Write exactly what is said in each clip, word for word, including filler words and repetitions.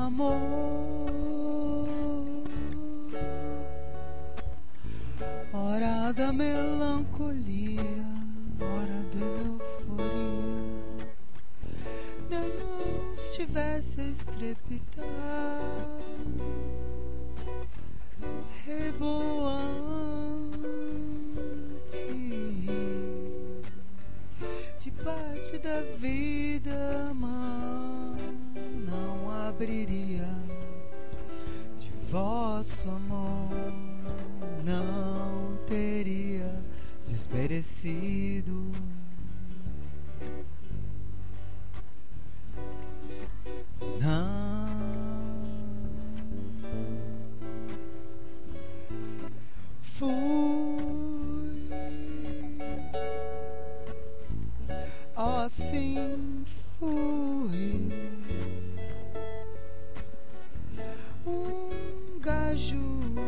amor, hora da melancolia, hora da euforia. Não estivesse a estrepitar, reboante, de parte da vida, mão não abriria, de vosso amor não teria desmerecido. Não. Fui, oh sim fui, um gajo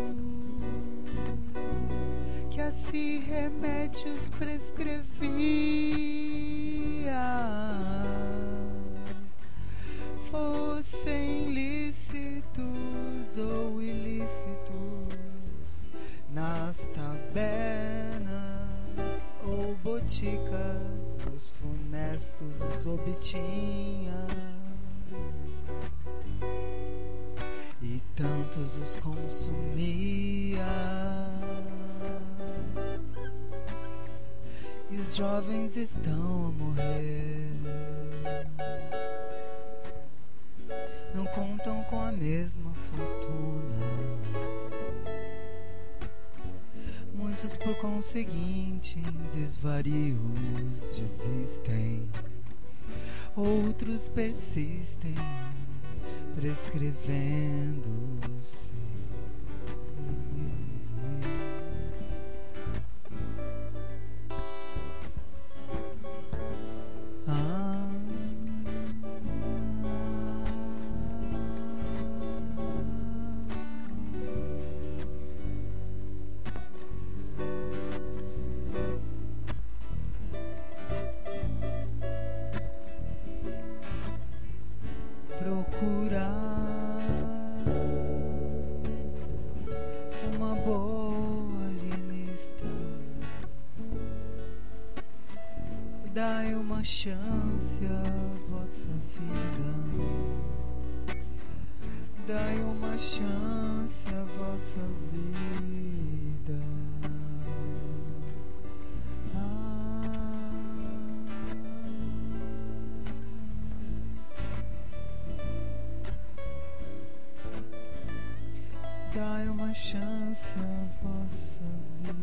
que assim remédios prescrevia, fossem lícitos ou ilícitos, nas tabernas ou boticas os funestos os obtinha, e tantos os consumia, e os jovens estão a morrer, não contam com a mesma fortuna. Muitos, por conseguinte, em desvarios desistem, outros persistem, prescrevendo-se. Ah. Procurar uma boa alienista, dai uma chance à vossa vida, dai uma chance à vossa vida. Dai uma chance à vossa vida.